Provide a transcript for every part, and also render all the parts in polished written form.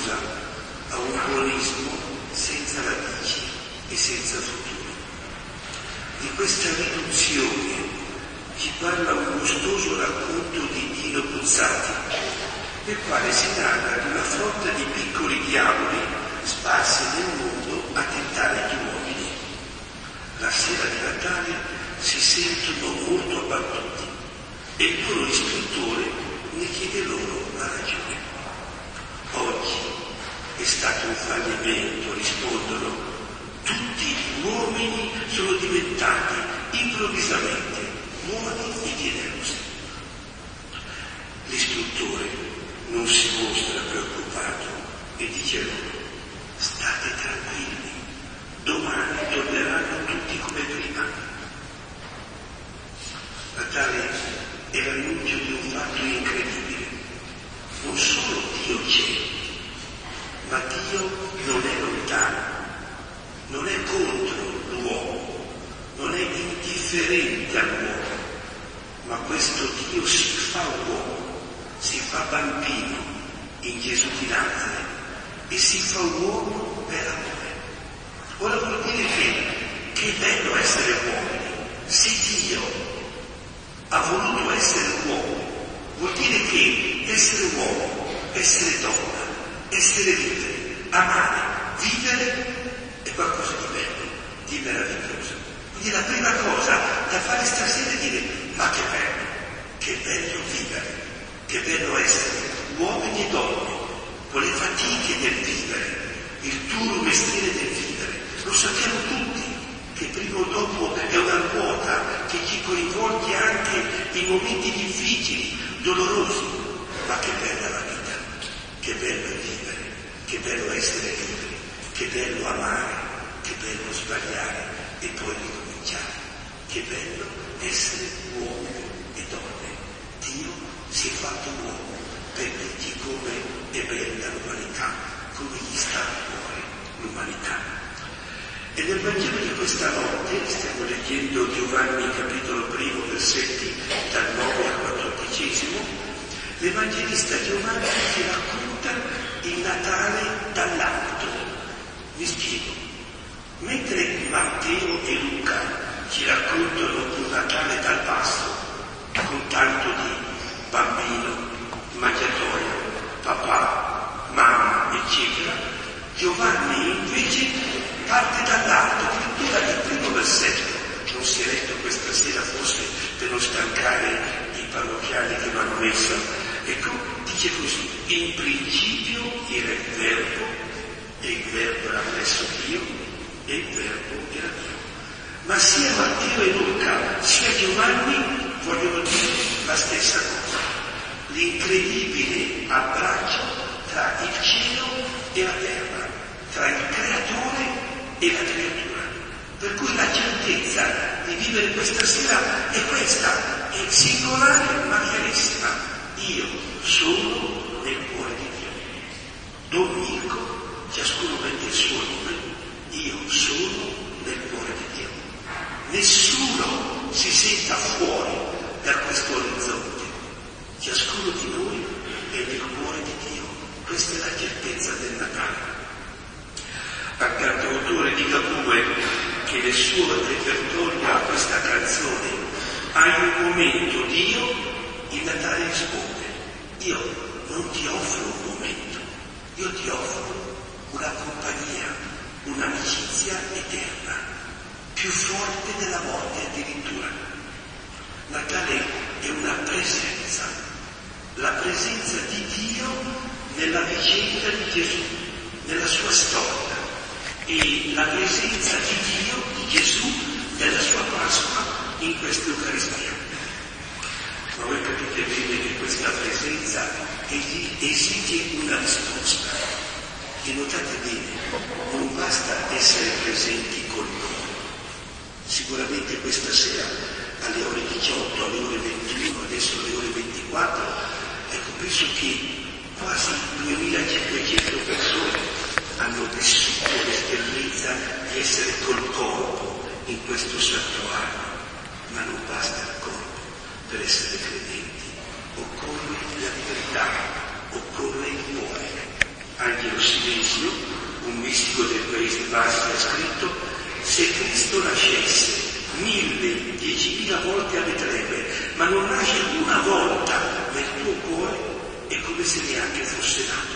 confusa, a un buonismo senza radici e senza futuro. Di questa riduzione ci parla un gustoso racconto di Dino Buzzati, nel quale si narra di una flotta di piccoli diavoli sparsi nel mondo a tentare gli uomini. La sera di Natale si sentono molto abbattuti e il loro istruttore ne chiede loro la ragione. Oggi è stato un fallimento, rispondono. Tutti gli uomini sono diventati improvvisamente buoni e generosi. L'istruttore non si mostra preoccupato e dice loro: state tranquilli, domani torneranno tutti come prima. Natale è l'annuncio di un fatto incredibile. Non solo Dio c'è, ma Dio non è lontano, non è contro l'uomo, non è indifferente all'uomo, ma questo Dio si fa uomo, si fa bambino in Gesù di Nazareth e si fa uomo per amore. Ora vuol dire che è bello essere uomini. Se Dio ha voluto essere uomo, vuol dire che essere uomo, essere donna, essere liberi, amare, vivere è qualcosa di bello, di meraviglioso. Quindi la prima cosa da fare stasera è dire: ma che bello vivere, che bello essere uomini e donne, con le fatiche del vivere, il duro mestiere del vivere. Lo sappiamo tutti, che prima o dopo è una ruota che ci coinvolge anche in momenti difficili, dolorosi, ma che bella la vita, che bello vivere, che bello essere liberi, che bello amare, che bello sbagliare e poi ricominciare, che bello essere uomini e donne. Dio si è fatto uomo per dirci come è bella l'umanità, come gli sta a cuore l'umanità. E nel Vangelo di questa notte stiamo leggendo Giovanni capitolo 1, versetti dal 9 al 14. L'Evangelista Giovanni ci racconta il Natale dall'alto. Vi spiego. Mentre Matteo e Luca ci raccontano un Natale dal basso, con tanto di bambino, mangiatoio, papà, mamma, eccetera, Giovanni invece parte dall'alto, addirittura il primo versetto. Non si è letto questa sera, forse per non stancare i parrocchiani che lo hanno messo. Ecco, dice così: in principio era il Verbo, e il Verbo era presso Dio, e il Verbo era Dio. Ma sia Matteo e Luca, sia Giovanni vogliono dire la stessa cosa. L'incredibile abbraccio tra il cielo e la terra, tra il creatore e la creatura. Per cui la certezza di vivere questa sera è questa, è singolare ma chiarissima. Io sono nel cuore di Dio. Domenico, ciascuno mette il suo nome, io sono nel cuore di Dio. Nessuno si senta fuori da questo orizzonte. Ciascuno di noi è nel cuore di Dio. Questa è la certezza del Natale. Al cantautore di Cavour, che nel suo repertorio ha questa canzone: hai un momento Dio, il Natale risponde: io non ti offro un momento, io ti offro una compagnia, un'amicizia eterna, più forte della morte addirittura. Natale è una presenza, la presenza di Dio nella vicenda di Gesù, nella sua storia, e la presenza di Dio, di Gesù, nella sua Pasqua in questa Eucaristia. Ma voi capite bene che questa presenza esige una risposta. E notate bene, non basta essere presenti con noi. Sicuramente questa sera alle ore 18, alle ore 21, adesso alle ore 24, ecco, penso che quasi 2500 persone hanno vissuto l'esperienza di essere col corpo in questo santuario, ma non basta il corpo per essere credenti, occorre la libertà, occorre il cuore. Anche lo Cesio, un mistico del Paese Basco, ha scritto: se Cristo nascesse 1000, 10.000 volte a Betlemme, ma non nasce una volta nel tuo cuore, è come se neanche fosse nato.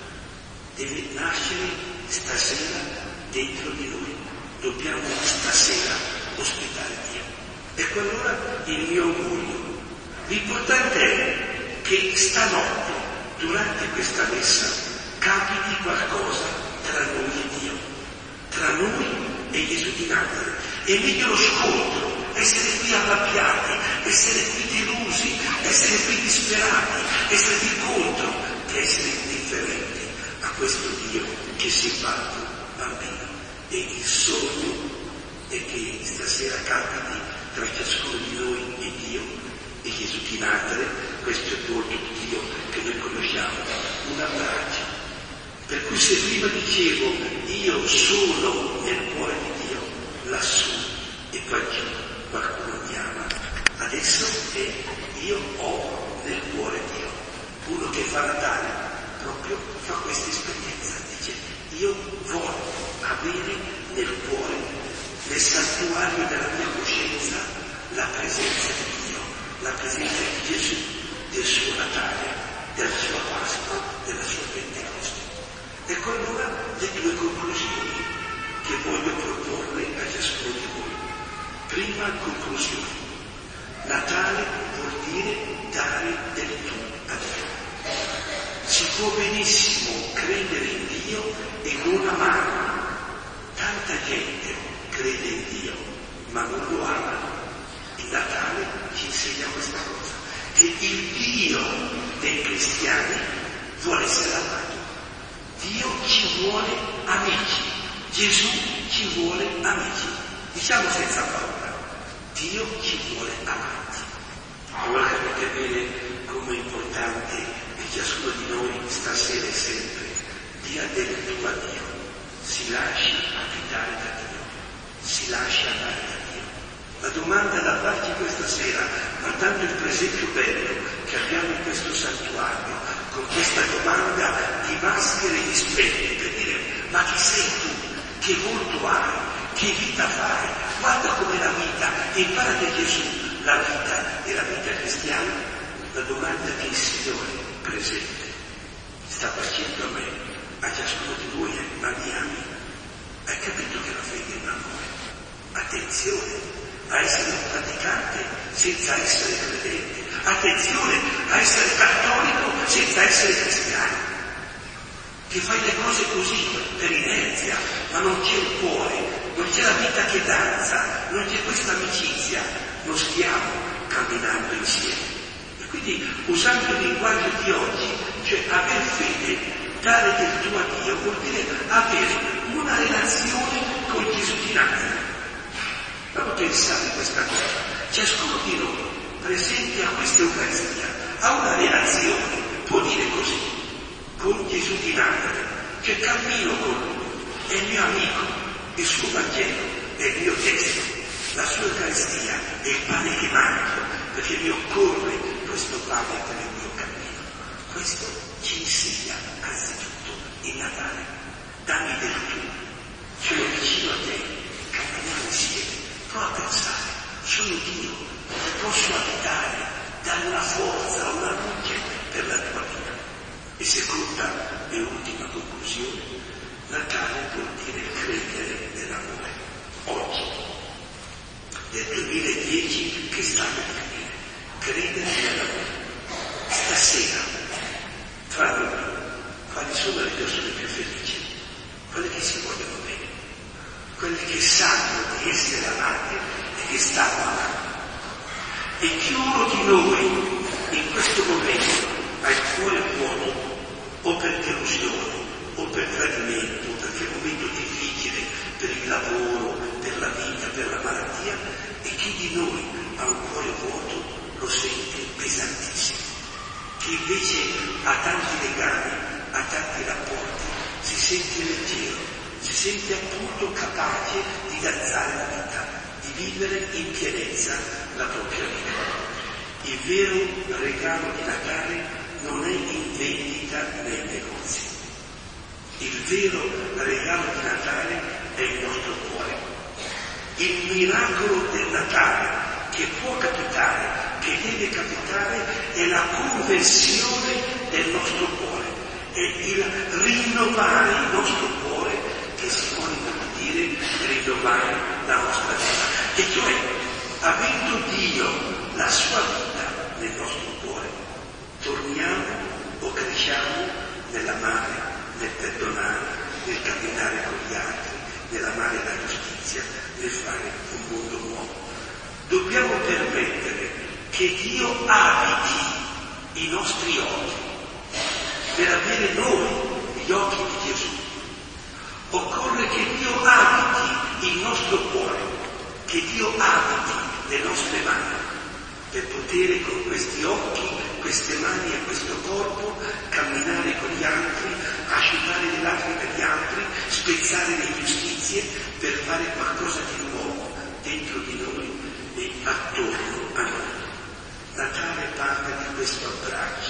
Deve nascere stasera dentro di noi. Dobbiamo stasera ospitare Dio. Ecco allora il mio augurio. L'importante è che stanotte, durante questa messa, capiti qualcosa tra noi e Dio, tra noi e Gesù di Nazareth. È meglio lo scontro, essere qui arrabbiati, essere qui delusi, essere qui disperati, essere qui contro, che essere indifferenti a questo Dio che si è fatto bambino. E il sogno è che stasera capiti tra ciascuno di noi e Dio e Gesù di Nazareth, questo è il volto di Dio che noi conosciamo, un abbraccio. Per cui se prima dicevo io sono nel cuore di Dio, lassù e qua giù qualcuno mi ama, adesso è io ho nel cuore Dio. Uno che fa Natale proprio fa questa esperienza, dice io voglio avere nel cuore, nel santuario della mia coscienza, la presenza di Dio, la presenza di Gesù, del suo Natale, della sua Pasqua, della sua Pentecoste. Ecco allora le due conclusioni che voglio proporre a ciascuno di voi. Prima conclusione. Natale vuol dire dare del tu a Dio. Si può benissimo credere in Dio e non amarlo. Tanta gente crede in Dio, ma non lo ama. Il Natale ci insegna questa cosa, che il Dio dei cristiani vuole essere amato. Dio ci vuole amici, Gesù ci vuole amici. Diciamo senza paura, Dio ci vuole amanti. Ora capite bene come è importante che ciascuno di noi stasera e sempre dia del tuo a Dio, si lasci abitare da Dio, si lascia amare da Dio. La domanda da farci questa sera, guardando il presepio bello che abbiamo in questo santuario, con questa domanda di maschere e di specchi, per dire ma chi sei tu? Che volto hai? Che vita fai? Guarda com'è la vita e impara da Gesù la vita e la vita cristiana. La domanda che il Signore presente sta facendo a me, a ciascuno di voi, ma mi ami? Hai capito che la fede è un amore? Attenzione a essere un praticante senza essere credente. Attenzione a essere cattolico senza essere cristiano. Che fai le cose così per inerzia, ma non c'è il cuore, non c'è la vita che danza, non c'è questa amicizia, non stiamo camminando insieme. E quindi usando il linguaggio di oggi, cioè aver fede, dare del tuo a Dio, vuol dire avere una relazione con Gesù di Nazareth. Proprio pensate questa cosa, ciascuno di noi presente a questa Eucaristia ha una relazione, può dire così, con Gesù di Nazareth, che cammino con lui, è il mio amico, il suo Vangelo è il mio testo, la sua Eucaristia è il pane che mangio, perché mi occorre questo pane per il mio cammino. Questo ci insegna anzitutto il Natale. Dammi del tu, sono vicino a te, camminiamo insieme. Prova a pensare, sono Dio, ti posso abitare, dare una forza, una luce per la tua vita. E seconda e ultima conclusione, Natale vuol dire credere nell'amore. Oggi, nel 2010 che sta per finire, credere nell'amore. Stasera, tra noi, quali sono le persone più felici? Quelle che si vogliono bene, quelle che sanno di essere amate e che stanno amando. E chiuno di noi in questo momento ha il cuore vuoto, o per delusione, o per tradimento, o perché è un momento difficile per il lavoro, per la vita, per la malattia, e chi di noi ha un cuore vuoto lo sente pesantissimo. Chi invece ha tanti legami, ha tanti rapporti, si sente leggero, si sente appunto capace di danzare la vita, di vivere in pienezza la propria vita. Il vero regalo di Natale non è in vendita nei negozi. Il vero regalo di Natale è il nostro cuore. Il miracolo del Natale che può capitare, che deve capitare, è la conversione del nostro cuore, è il rinnovare il nostro cuore, che si può dire rinnovare la nostra vita. E cioè, avendo Dio la sua vita nel nostro cuore, torniamo o cresciamo nell'amare, nel perdonare, nel camminare con gli altri, nell'amare la giustizia, nel fare un mondo nuovo. Dobbiamo permettere che Dio abiti i nostri occhi per avere noi gli occhi di Gesù. Occorre che Dio abiti il nostro cuore, che Dio abiti le nostre mani, per poter con questi occhi, queste mani e questo corpo camminare con gli altri, asciugare le lacrime degli altri, spezzare le ingiustizie, per fare qualcosa di nuovo dentro di noi e attorno a noi. Natale parla di questo abbraccio.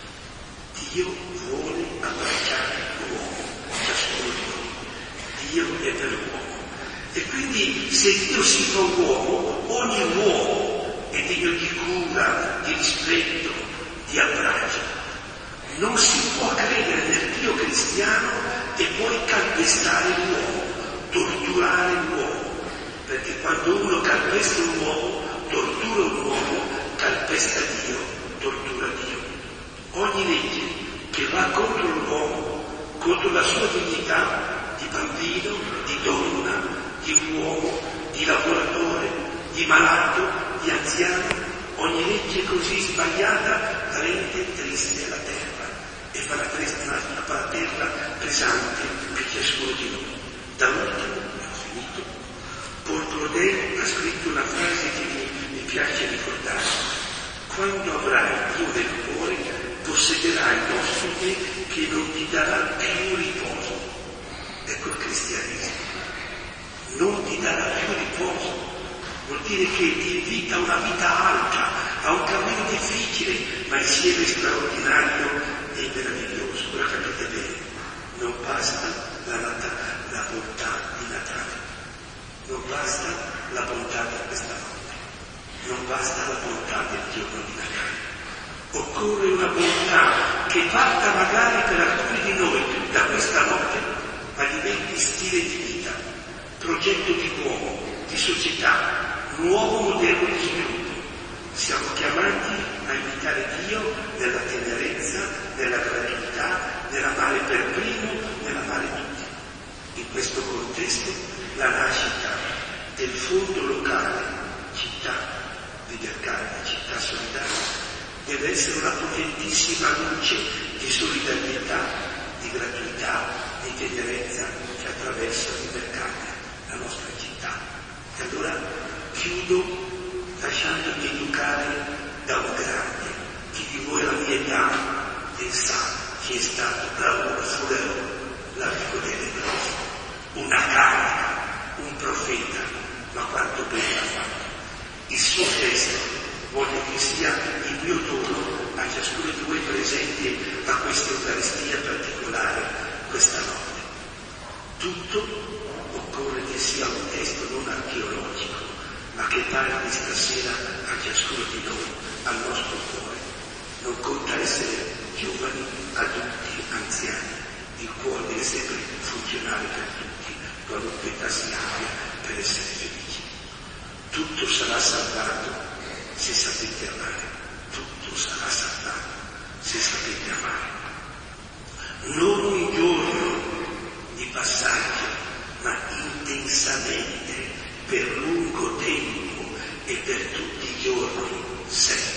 Dio vuole abbracciare l'uomo, ciascuno di noi. Dio è per l'uomo. E quindi se Dio si fa uomo, ogni uomo è degno di cura, di rispetto, di abbraccio. Non si può credere nel Dio cristiano e poi calpestare l'uomo, torturare l'uomo, perché quando uno calpesta un uomo, tortura un uomo, calpesta Dio, tortura Dio. Ogni legge che va contro l'uomo, contro la sua dignità di bambino, di donna, di uomo, di lavoratore, di malato, di anziano, ogni legge così sbagliata rende triste la terra e fa la terra pesante per ciascuno di noi. Da ultimo, ho finito, Paul Claudel ha scritto una frase che mi piace ricordare: quando avrai Dio nel cuore, possederai l'ospite che non ti darà più riposo. Ecco il cristianesimo. Non ti darà più riposo. Vuol dire che ti invita a una vita alta, a un cammino difficile, ma insieme straordinario e meraviglioso. Ora capite bene, non basta la bontà di Natale, non basta la bontà di questa notte, non basta la bontà del giorno di Natale. Occorre una bontà che parta magari per alcuni di noi da questa notte, ma diventi stile di vita, progetto di uomo, di società, nuovo modello di sviluppo. Siamo chiamati a imitare Dio nella tenerezza, nella gratuità, nell'amare per primo, nell'amare tutti. In questo contesto la nascita del fondo locale, città Vidercardi, città solidale, deve essere una potentissima luce di solidarietà, di gratuità, di tenerezza che attraversa Vidercardi, la nostra città. E allora chiudo lasciandomi educare da un grande. Chi di voi alla mia età sa chi è stato Raoul Fuller, l'amico delle cose, una carica, un profeta, ma quanto bene ha fatto. Il suo testo voglio che sia il mio dono a ciascuno di voi presenti a questa Eucaristia particolare questa notte. Tutto occorre che sia un testo non archeologico, ma che parli stasera a ciascuno di noi, al nostro cuore. Non conta essere giovani, adulti, anziani. Il cuore deve sempre funzionare per tutti, qualunque età si abbia, per essere felici. Tutto sarà salvato se sapete amare. Tutto sarà salvato se sapete amare. Non un giorno di passaggio, ma intensamente, per lungo tempo e per tutti i giorni, sempre.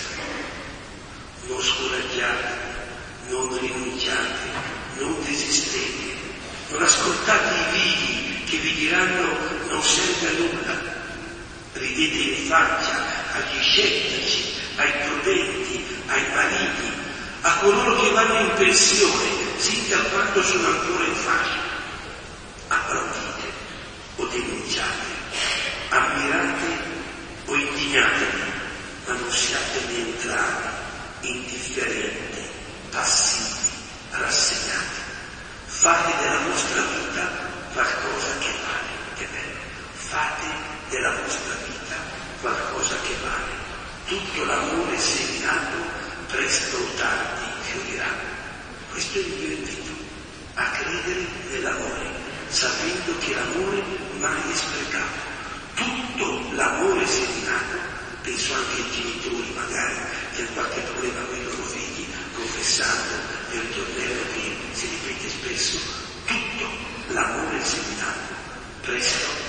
Non scoraggiate, non rinunciate, non desistete, non ascoltate i vivi che vi diranno non serve a nulla. Ridete in faccia agli scettici, ai prudenti, ai maligni, a coloro che vanno in pensione, sin da quando sono ancora in fascia. Applaudite o denunciate, ammirate o indignatevi, ma non siate neutrali, indifferenti, passivi, rassegnati. Fate della vostra fiorirà. Questo è il mio invito, a credere nell'amore, sapendo che l'amore mai è sprecato. Tutto l'amore seminato, penso anche ai genitori magari che hanno qualche problema con i loro figli, confessando nel ritornello che si ripete spesso, tutto l'amore seminato presto